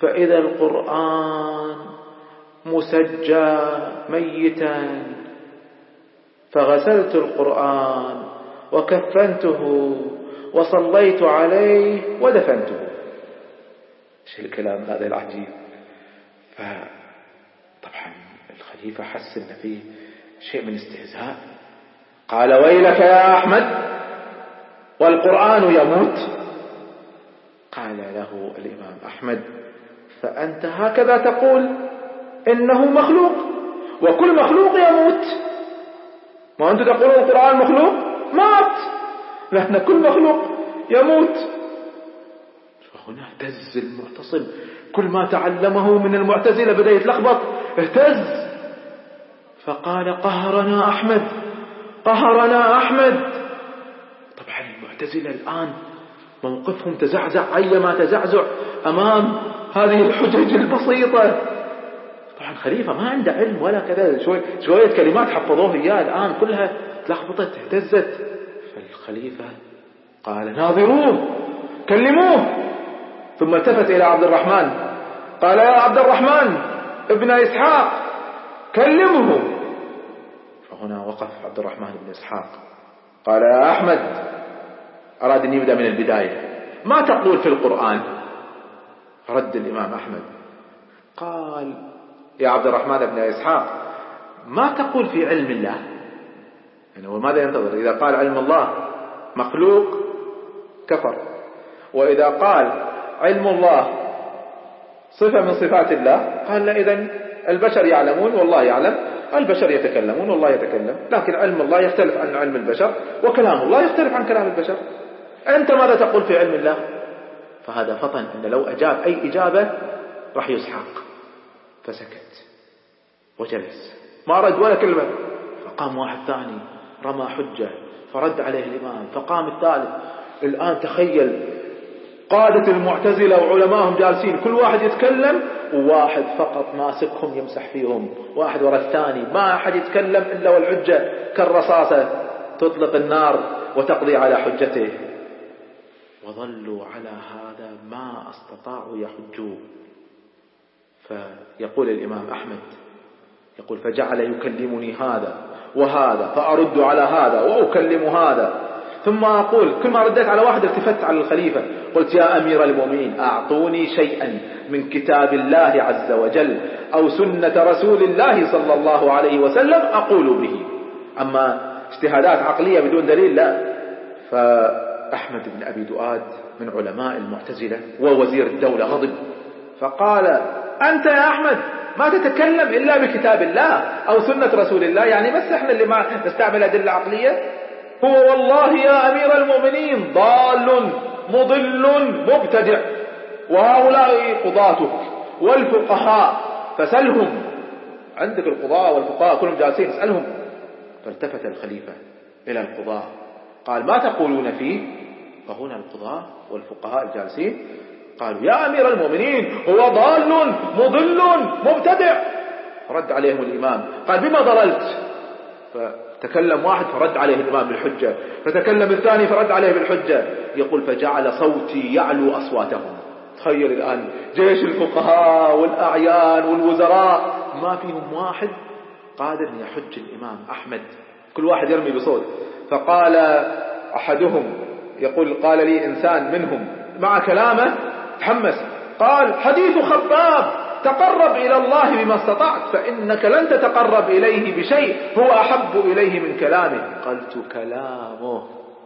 فإذا القرآن مسجى ميتا، فغسلت القرآن وكفنته وصليت عليه ودفنته. شو الكلام هذا العجيب؟ فطبعا الخليفة حس ان فيه شيء من استهزاء. قال: ويلك يا أحمد، والقرآن يموت؟ قال له الإمام أحمد: فأنت هكذا تقول إنه مخلوق، وكل مخلوق يموت. ما أنت تقول القرآن مخلوق؟ مات، لأن كل مخلوق يموت. فهنا اهتز المعتصم، كل ما تعلمه من المعتزلة بدأ يتلخبط، اهتز، فقال: قهرنا أحمد، قهرنا أحمد. طبعا المعتزلة الآن موقفهم تزعزع أيما تزعزع أمام هذه الحجج البسيطة. طبعا خليفة ما عنده علم ولا كذا، شوية كلمات حفظوه إياه الآن كلها تلخبطت اهتزت. فالخليفة قال: ناظروه، كلموه. ثم التفت إلى عبد الرحمن قال: يا عبد الرحمن ابن إسحاق، كلمه. فهنا وقف عبد الرحمن بن إسحاق قال: يا أحمد، أراد أن يبدأ من البداية، ما تقول في القرآن؟ رد الإمام أحمد قال: يا عبد الرحمن بن إسحاق، ما تقول في علم الله؟ يعني هو ماذا ينتظر؟ إذا قال علم الله مخلوق كفر، وإذا قال علم الله صفة من صفات الله قال: لا، إذن البشر يعلمون والله يعلم، البشر يتكلمون والله يتكلم، لكن علم الله يختلف عن علم البشر، وكلام الله يختلف عن كلام البشر. أنت ماذا تقول في علم الله؟ فهذا فطن أن لو أجاب أي إجابة راح يسحق، فسكت وجلس ما رد ولا كلمة. فقام واحد ثاني رمى حجة فرد عليه الإمام، فقام الثالث. الآن تخيل قادة المعتزلة وعلمائهم جالسين كل واحد يتكلم، وواحد فقط ماسكهم يمسح فيهم، واحد وراء الثاني، ما أحد يتكلم إلا والحجة كالرصاصة تطلق النار وتقضي على حجته. وظلوا على هذا ما استطاعوا يحجوه. فيقول الإمام أحمد، يقول: فجعل يكلمني هذا وهذا، فأرد على هذا وأكلم هذا، ثم أقول كل ما رديت على واحد التفت على الخليفة قلت: يا أمير المؤمنين، أعطوني شيئا من كتاب الله عز وجل أو سنة رسول الله صلى الله عليه وسلم أقول به. أما اجتهادات عقلية بدون دليل لا. فأحمد بن أبي دؤاد من علماء المعتزلة ووزير الدولة غضب، فقال: أنت يا أحمد ما تتكلم إلا بكتاب الله أو سنة رسول الله؟ يعني بس احنا اللي ما نستعمل أدلة عقلية؟ هو والله يا أمير المؤمنين ضال مضل مبتدع، وهؤلاء قضاتك والفقهاء فسلهم، عندك القضاء والفقهاء كلهم جالسين اسألهم. فالتفت الخليفة إلى القضاء قال: ما تقولون فيه؟ فهنا القضاء والفقهاء الجالسين قالوا: يا أمير المؤمنين هو ضال مضل مبتدع. فرد عليهم الإمام قال: بما ضللت؟ فتكلم واحد فرد عليه الإمام بالحجة، فتكلم الثاني فرد عليه بالحجة. يقول: فجعل صوتي يعلو أصواتهم. تخيل الآن جيش الفقهاء والأعيان والوزراء ما فيهم واحد قادر أن يحج الإمام أحمد، كل واحد يرمي بصوت. فقال أحدهم، يقول: قال لي إنسان منهم مع كلامه تحمس، قال: حديث خباب تقرب إلى الله بما استطعت، فإنك لن تتقرب إليه بشيء هو أحب إليه من كلامه. قلت: كلامه،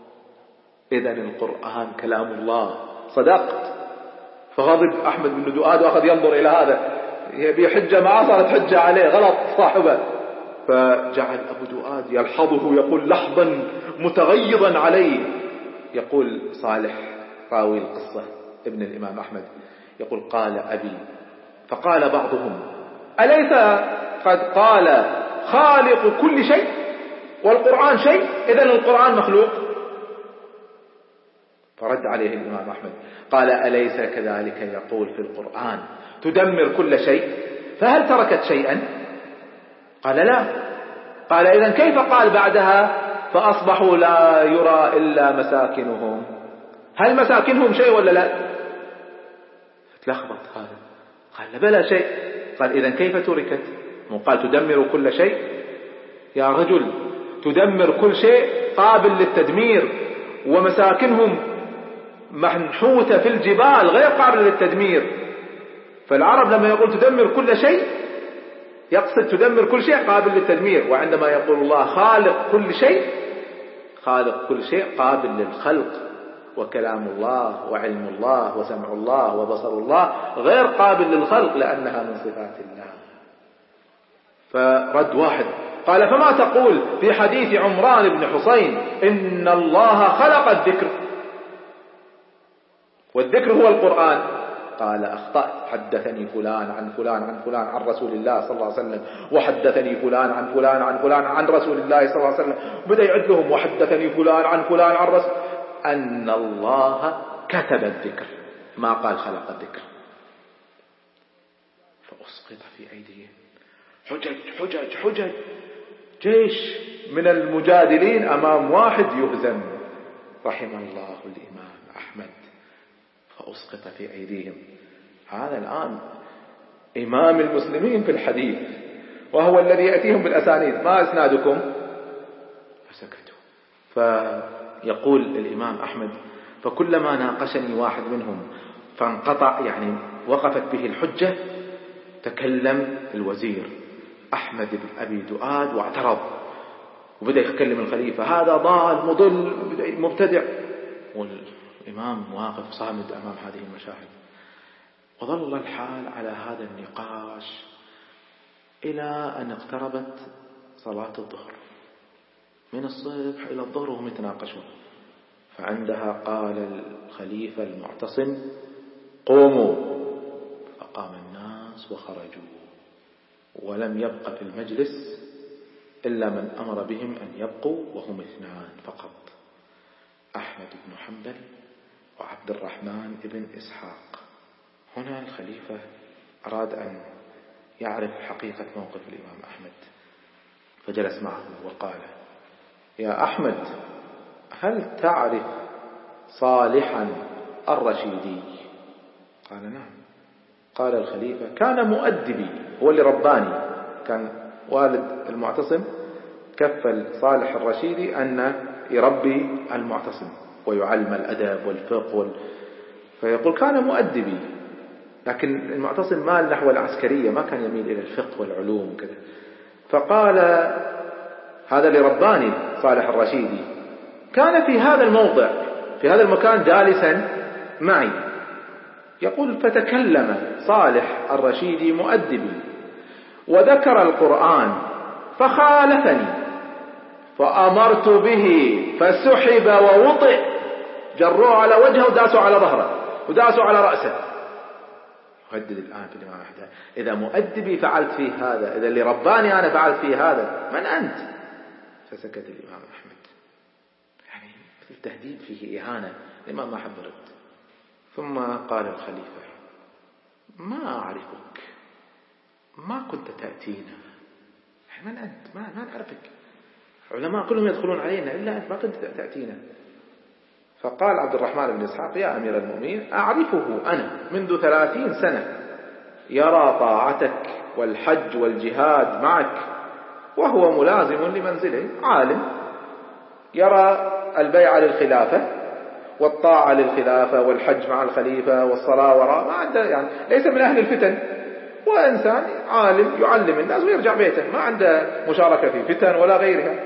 إذن القرآن كلام الله، صدقت. فغضب أحمد بن دؤاد وأخذ ينظر إلى هذا، يبي حجة معه صارت حجة عليه، غلط صاحبه. فجعل أبو دؤاد يلحظه، يقول لحظا متغيظا عليه. يقول صالح راوي القصة ابن الإمام أحمد، يقول: قال أبي، فقال بعضهم: أليس قد قال خالق كل شيء والقرآن شيء؟ إذن القرآن مخلوق. فرد عليه الإمام أحمد قال: أليس كذلك يقول في القرآن تدمر كل شيء؟ فهل تركت شيئا؟ قال: لا. قال: إذن كيف قال بعدها فأصبحوا لا يرى إلا مساكنهم؟ هل مساكنهم شيء ولا لا؟ تلخبط هذا. قال بلى شيء. قال إذن كيف تركت؟ قال تدمر كل شيء. يا رجل تدمر كل شيء قابل للتدمير، ومساكنهم منحوتة في الجبال غير قابل للتدمير. فالعرب لما يقول تدمر كل شيء يقصد تدمر كل شيء قابل للتدمير، وعندما يقول الله خالق كل شيء، خالق كل شيء قابل للخلق، وكلام الله وعلم الله وسمع الله وبصر الله غير قابل للخلق لأنها من صفات الله. فرد واحد قال فما تقول في حديث عمران بن حسين إن الله خلق الذكر والذكر هو القرآن؟ قال أخطأت، حدثني فلان عن فلان عن فلان عن رسول الله صلى الله عليه وسلم، وحدثني فلان عن فلان عن فلان عن رسول الله صلى الله عليه وسلم، بدأ يعد لهم وحدثني فلان عن فلان عن رسول أن الله كتب الذكر، ما قال خلق الذكر. فأسقط في أيديهم حجج حجج حجج، جيش من المجادلين أمام واحد يهزم. رحم الله الإمام أحمد فأسقط في أيديهم. هذا الآن إمام المسلمين في الحديث، وهو الذي يأتيهم بالأسانيد، ما أسنادكم؟ فسكتوا. فيقول الإمام أحمد فكلما ناقشني واحد منهم فانقطع، يعني وقفت به الحجة، تكلم الوزير أحمد بن أبي دؤاد واعترض، وبدأ يتكلم الخليفة هذا ضال مضل مبتدع، والإمام واقف صامد أمام هذه المشاهد. وظل الحال على هذا النقاش إلى أن اقتربت صلاة الظهر، من الصبح إلى الظهر وهم يتناقشون. فعندها قال الخليفة المعتصم قوموا، فقام الناس وخرجوا، ولم يبق في المجلس إلا من أمر بهم أن يبقوا، وهم اثنان فقط، أحمد بن حنبل وعبد الرحمن بن إسحاق. هنا الخليفة أراد أن يعرف حقيقة موقف الإمام أحمد، فجلس معه وقال يا أحمد هل تعرف صالحا الرشيدي؟ قال نعم. قال الخليفة كان مؤدبي، هو اللي رباني، كان والد المعتصم كفل صالح الرشيدي أن يربي المعتصم ويعلم الأدب والفقه فيقول كان مؤدبي، لكن المعتصم مال نحو العسكرية، ما كان يميل إلى الفقه والعلوم كذا. فقال هذا اللي رباني صالح الرشيدي كان في هذا الموضع في هذا المكان جالسا معي. يقول فتكلم صالح الرشيدي مؤدبي وذكر القرآن فخالفني فأمرت به فسحب ووطئ، جروه على وجهه وداسوا على ظهره وداسوا على رأسه. يهدد الآن في الإمام أحمد إذا مؤدبي فعلت فيه هذا، إذا اللي رباني أنا فعلت فيه هذا، من أنت؟ فسكت الإمام أحمد. يعني التهديد فيه إهانة، الإمام ما حب رد. ثم قال الخليفة ما أعرفك، ما كنت تأتينا، من أنت؟ ما نعرفك، علماء كلهم يدخلون علينا إلا أنت ما كنت تأتينا. فقال عبد الرحمن بن إسحاق يا أمير المؤمنين أعرفه أنا منذ 30 سنة، يرى طاعتك والحج والجهاد معك وهو ملازم لمنزله، عالم يرى البيع للخلافة والطاعة للخلافة والحج مع الخليفة والصلاة وراء، ما عنده يعني ليس من أهل الفتن، وإنسان عالم يعلم الناس ويرجع بيته، ما عنده مشاركة في فتن ولا غيرها.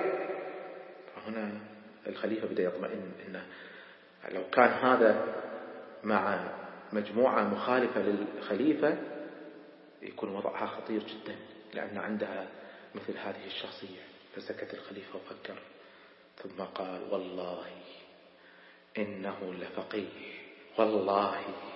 هنا الخليفة بدأ يطمئن إنه لو كان هذا مع مجموعة مخالفة للخليفة يكون وضعها خطير جدا، لأن عندها مثل هذه الشخصية. فسكت الخليفة وفكر ثم قال والله إنه لفقيه، والله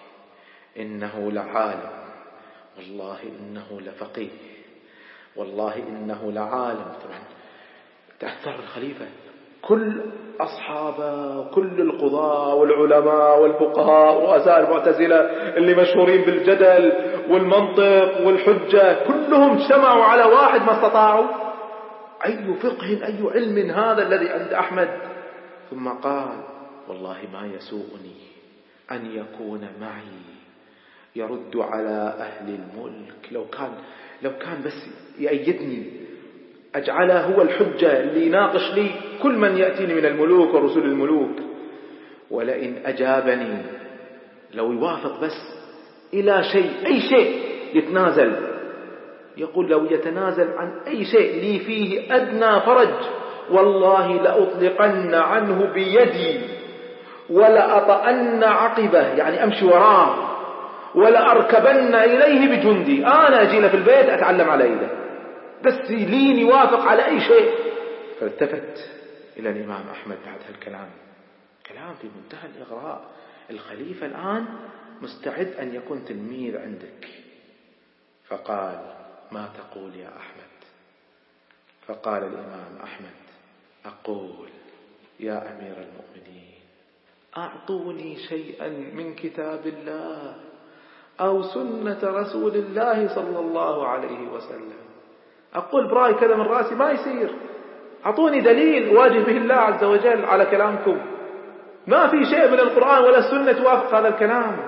إنه لعالم، والله إنه لفقيه، والله إنه لعالم. طبعا تأثر الخليفة، كل أصحابه وكل القضاة والعلماء والفقهاء ورؤساء المعتزلة اللي مشهورين بالجدل والمنطق والحجة كلهم اجتمعوا على واحد ما استطاعوا، أي فقه أي علم هذا الذي عند أحمد. ثم قال والله ما يسوءني أن يكون معي يرد على أهل الملك. لو كان بس يأيدني، أجعله هو الحجة اللي يناقش لي كل من يأتيني من الملوك ورسول الملوك. ولئن أجابني، لو يوافق بس إلى شيء، أي شيء يتنازل، يقول لو يتنازل عن أي شيء لي فيه أدنى فرج، والله لأطلقن عنه بيدي ولأطأن عقبه، يعني أمشي وراه، ولأركبن إليه بجندي. أنا أجينا في البيت أتعلم على إيده، بس لين يوافق على أي شيء. فالتفت إلى الإمام أحمد بعد هالكلام، كلام في منتهى الإغراء. الخليفة الآن مستعد أن يكون تلميذ عندك. فقال: ما تقول يا أحمد؟ فقال الإمام أحمد: أقول يا أمير المؤمنين، أعطوني شيئا من كتاب الله أو سنة رسول الله صلى الله عليه وسلم. أقول برأي كذا من رأسي ما يصير، أعطوني دليل واجه به الله عز وجل على كلامكم. ما في شيء من القرآن ولا السنة توافق هذا الكلام.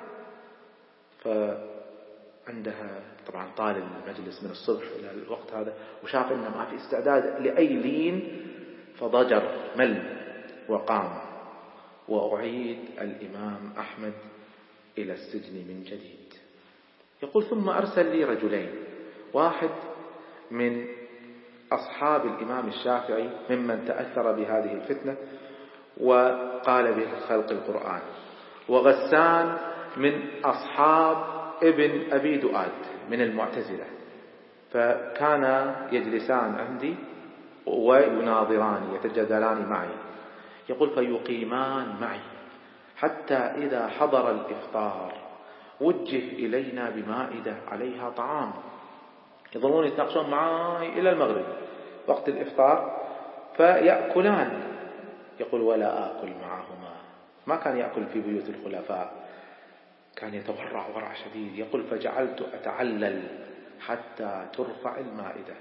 فعندها طبعا طال المجلس من الصبح إلى الوقت هذا، وشاف إنه ما في استعداد لأي لين، فضجر مل وقام. وأعيد الإمام أحمد إلى السجن من جديد. يقول: ثم أرسل لي رجلين، واحد من أصحاب الإمام الشافعي ممن تأثر بهذه الفتنة وقال به خلق القرآن، وغسان من أصحاب ابن أبي دؤاد من المعتزلة، فكان يجلسان عندي ويناظران يتجادلان معي. يقول: فيقيمان معي حتى إذا حضر الإفطار وجه إلينا بمائدة عليها طعام، يظلون يتناقشون معي إلى المغرب وقت الإفطار، فيأكلان. يقول: ولا آكل معهما. ما كان يأكل في بيوت الخلفاء، كان يتورع ورع شديد. يقول: فجعلت أتعلل حتى ترفع المائدة.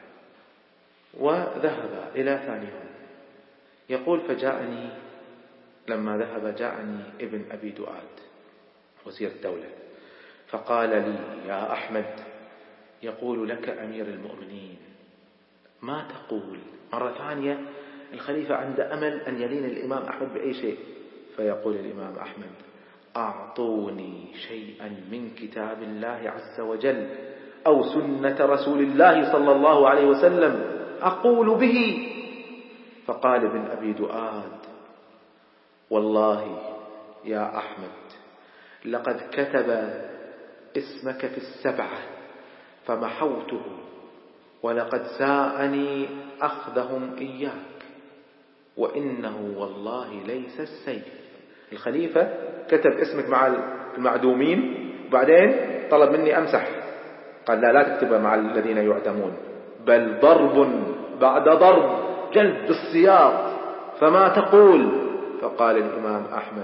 وذهب إلى ثانيهم. يقول: فجاءني لما ذهب جاءني ابن أبي دؤاد وزير الدولة، فقال لي: يا أحمد، يقول لك أمير المؤمنين، ما تقول؟ مرة ثانية الخليفة عنده أمل أن يلين الإمام أحمد بأي شيء. فيقول الإمام أحمد: أعطوني شيئا من كتاب الله عز وجل أو سنة رسول الله صلى الله عليه وسلم أقول به. فقال ابن أبي دؤاد: والله يا أحمد لقد كتب اسمك في السبعة فمحوته، ولقد ساءني أخذهم إياك، وإنه والله ليس السيف. الخليفة كتب اسمك مع المعدومين، وبعدين طلب مني أمسح، قال: لا تكتبه مع الذين يعدمون، بل ضرب بعد ضرب، جلد بالسياط. فما تقول؟ فقال الإمام أحمد: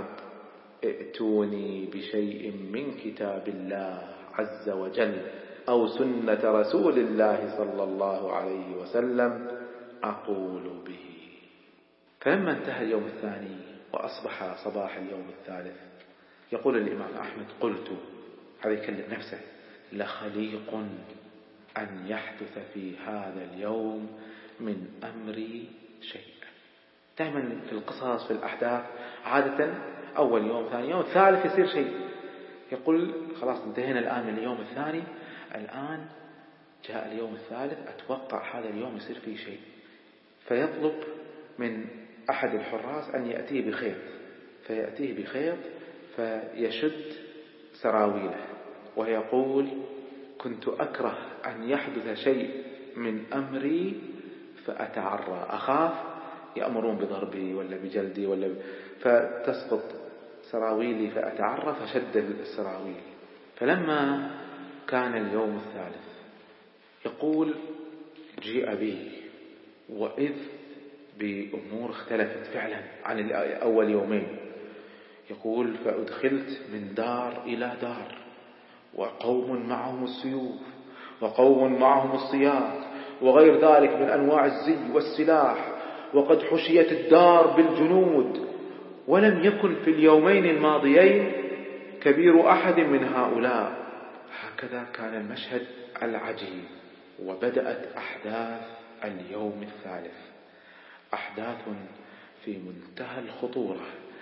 ائتوني بشيء من كتاب الله عز وجل أو سنة رسول الله صلى الله عليه وسلم أقول به. فلما انتهى اليوم الثاني وأصبح صباح اليوم الثالث، يقول الإمام أحمد: قلت، هذا يكلم نفسه، لخليق أن يحدث في هذا اليوم من أمري شيء. دائما في القصص في الأحداث عادة أول يوم ثاني يوم ثالث يصير شيء. يقول: خلاص انتهينا الآن من اليوم الثاني، الآن جاء اليوم الثالث، أتوقع هذا اليوم يصير فيه شيء. فيطلب من أحد الحراس أن يأتيه بخيط، فيأتيه بخيط فيشد سراويله، ويقول: كنت أكره أن يحدث شيء من أمري فأتعرى، أخاف يأمرون بضربي ولا بجلدي ولا فتسقط سراويلي فأتعرى، فشد السراويل. فلما كان اليوم الثالث يقول: جيء بي وإذ بأمور اختلفت فعلا عن أول يومين. يقول: فأدخلت من دار إلى دار، وقوم معهم السيوف وقوم معهم الصياد وغير ذلك من أنواع الزي والسلاح، وقد حشيت الدار بالجنود، ولم يكن في اليومين الماضيين كبير أحد من هؤلاء. هكذا كان المشهد العجيب. وبدأت أحداث اليوم الثالث، أحداث في منتهى الخطورة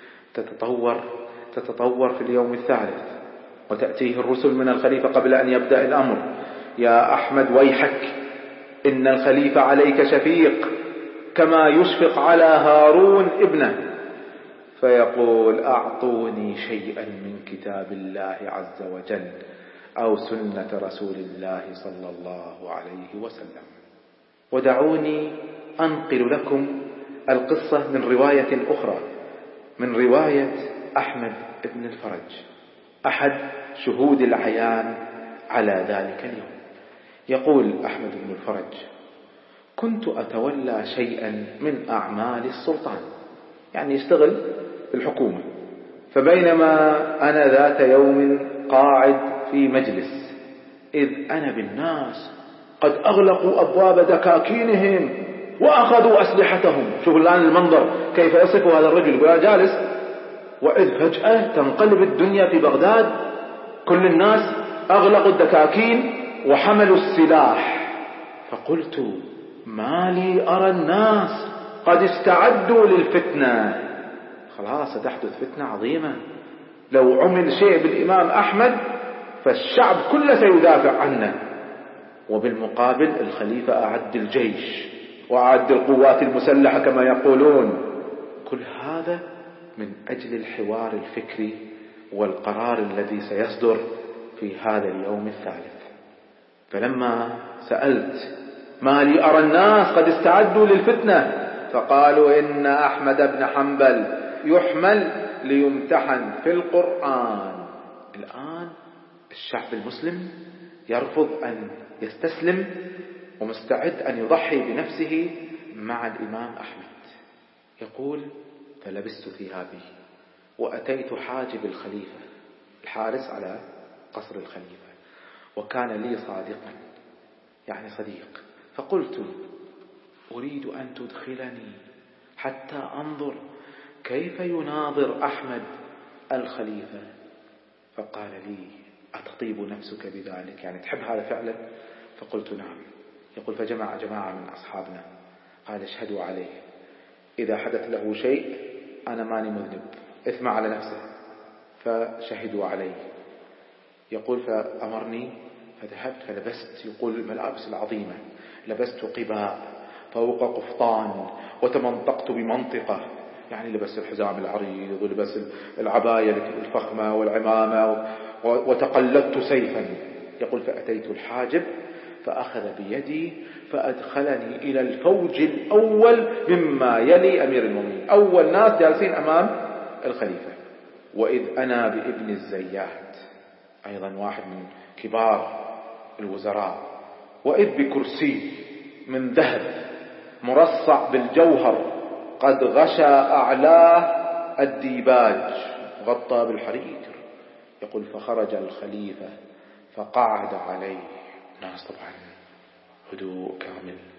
تتطور في اليوم الثالث، وتأتيه الرسل من الخليفة قبل أن يبدأ الأمر: يا أحمد ويحك، إن الخليفة عليك شفيق كما يشفق على هارون ابنه. فيقول: أعطوني شيئا من كتاب الله عز وجل أو سنة رسول الله صلى الله عليه وسلم، ودعوني أنقل لكم القصة من رواية أخرى، من رواية أحمد بن الفرج، أحد شهود العيان على ذلك اليوم. يقول أحمد بن الفرج: كنت أتولى شيئا من أعمال السلطان، يعني يشتغل في الحكومة. فبينما أنا ذات يوم قاعد في مجلس، إذ أنا بالناس قد أغلقوا أبواب دكاكينهم وأخذوا أسلحتهم. شوفوا الآن المنظر كيف يصف هذا الرجل، يقول جالس، وإذ فجأة تنقلب الدنيا في بغداد، كل الناس أغلقوا الدكاكين وحملوا السلاح. فقلت: ما لي أرى الناس قد استعدوا للفتنة، خلاص ستحدث فتنة عظيمة، لو عمل شيء بالإمام أحمد فالشعب كله سيدافع عنه. وبالمقابل الخليفة أعد الجيش وأعد القوات المسلحة كما يقولون. كل هذا من أجل الحوار الفكري والقرار الذي سيصدر في هذا اليوم الثالث. فلما سألت: ما لي أرى الناس قد استعدوا للفتنة؟ فقالوا: إن أحمد بن حنبل يحمل ليمتحن في القرآن. الآن الشعب المسلم يرفض أن يستسلم ومستعد أن يضحي بنفسه مع الإمام أحمد. يقول: فلبست ثيابي وأتيت حاجب الخليفة، الحارس على قصر الخليفة، وكان لي صادقا يعني صديق، فقلت: أريد أن تدخلني حتى أنظر كيف يناظر أحمد الخليفة. فقال لي: أتطيب نفسك بذلك، يعني تحب هذا فعلا؟ فقلت: نعم. يقول: فجمع جماعة من أصحابنا، قال: اشهدوا عليه، إذا حدث له شيء أنا ماني مذنب، إثم على نفسه. فشهدوا عليه. يقول: فأمرني فذهبت فلبست، يقول الملابس العظيمة، لبست قباء فوق قفطان وتمنطقت بمنطقة، يعني لبس الحزام العريض ولبس العباية الفخمة والعمامة، وتقلدت سيفا. يقول: فأتيت الحاجب فأخذ بيدي فأدخلني إلى الفوج الأول مما يلي أمير المؤمنين، أول ناس جالسين أمام الخليفة. وإذ أنا بابن الزيات، أيضا واحد من كبار الوزراء، وإذ بكرسي من ذهب مرصع بالجوهر قد غشى أعلاه الديباج، غطى بالحرير. يقول: فخرج الخليفة فقعد عليه. ناس طبعا هدوء كامل.